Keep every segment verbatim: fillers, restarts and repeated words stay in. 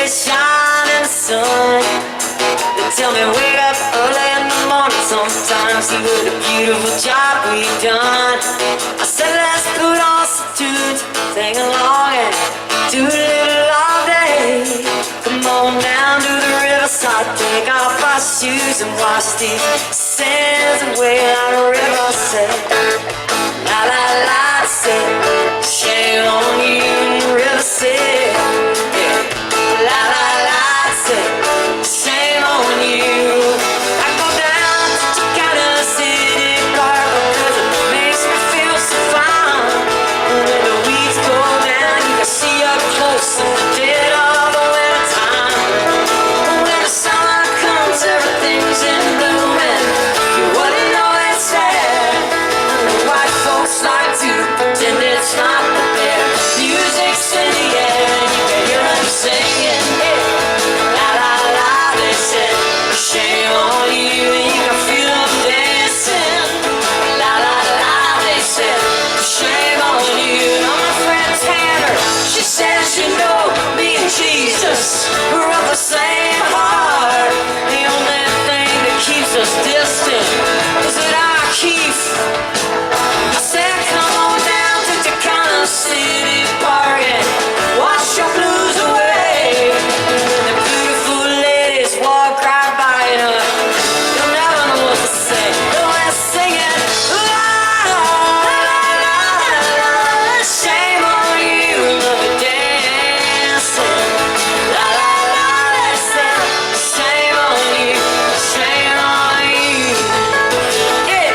they shine in the sun. They tell me wake up early in the morning sometimes, see what a beautiful job we've done. I said let's put on some tunes, sing along and do a little all day. Come on down to the riverside, take off our shoes and wash these sands away like a river said. La la la said, shame on you, river said. Yeah. La la la said, shame on you. I go down to Chicana City Park because it makes me feel so fine. When the weeds go down, you can see up close in the dead of the winter time. When the summer comes, everything's in bloom and you wouldn't know it's sad. The white folks like to pretend it's not, but their music's in the air and you can hear them singing. Yeah. La la la, they said, shame on you, and you can feel them dancing. La la la, they said, shame on you. Now my friend Tanner, she says, you know, me and Jesus, we're of the same heart. The only thing that keeps us distant is that I keep. I said, come on down to Chicana City Park and wash your blues away. And the beautiful ladies walk right by and uh, you'll never know what to say. But let's sing it. La la la la la, shame on you, love you dancing. La la la, they said, shame on you, shame on you. Yeah.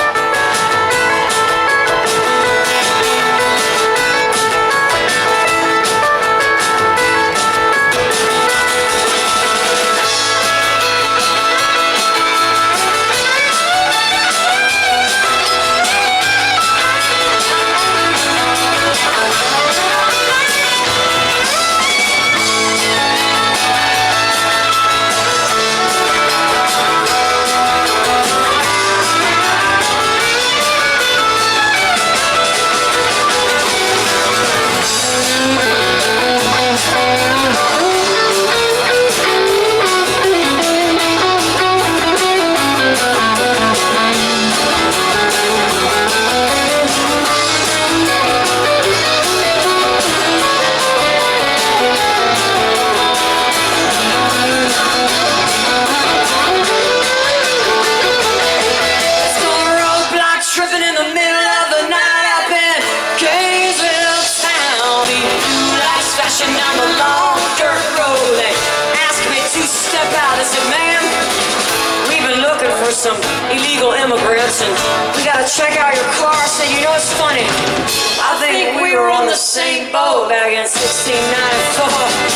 Tripping in the middle of the night up in Gainesville town. These blue lights flashing down the long dirt road. They asked me to step out. I said, ma'am, we've been looking for some illegal immigrants and we gotta check out your car. I said, you know, it's funny, I think we were on the same boat back in sixteen ninety-four.